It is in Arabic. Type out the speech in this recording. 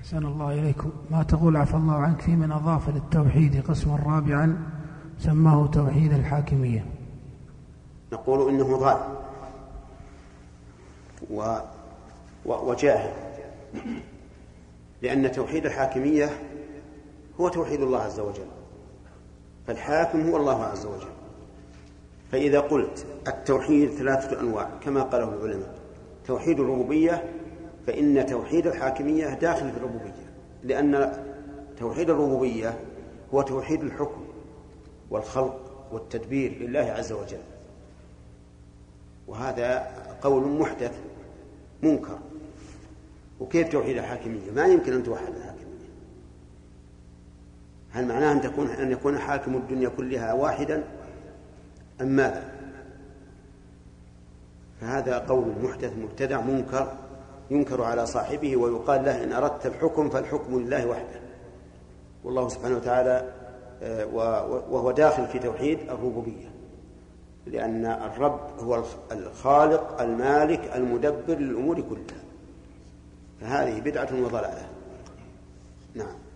أحسن الله إليكم. ما تقول عفى الله عنك في من أضاف للتوحيد قسما رابعا سماه توحيد الحاكمية؟ نقول إنه ضال وجاهل، لأن توحيد الحاكمية هو توحيد الله عز وجل، فالحاكم هو الله عز وجل. فإذا قلت التوحيد 3 أنواع كما قاله العلماء، توحيد الربوبية، فإن توحيد الحاكمية داخل في الربوبية، لأن توحيد الربوبية هو توحيد الحكم والخلق والتدبير لله عز وجل، وهذا قول محدث منكر. وكيف توحيد الحاكمية؟ ما يمكن أن توحد الحاكمية. هل معناه أن يكون حاكم الدنيا كلها واحدا أم ماذا؟ فهذا قول محدث مبتدع منكر ينكر على صاحبه، ويقال له إن أردت الحكم فالحكم لله وحده، والله سبحانه وتعالى وهو داخل في توحيد الربوبية، لأن الرب هو الخالق المالك المدبر للأمور كلها. فهذه بدعة وضلالة. نعم.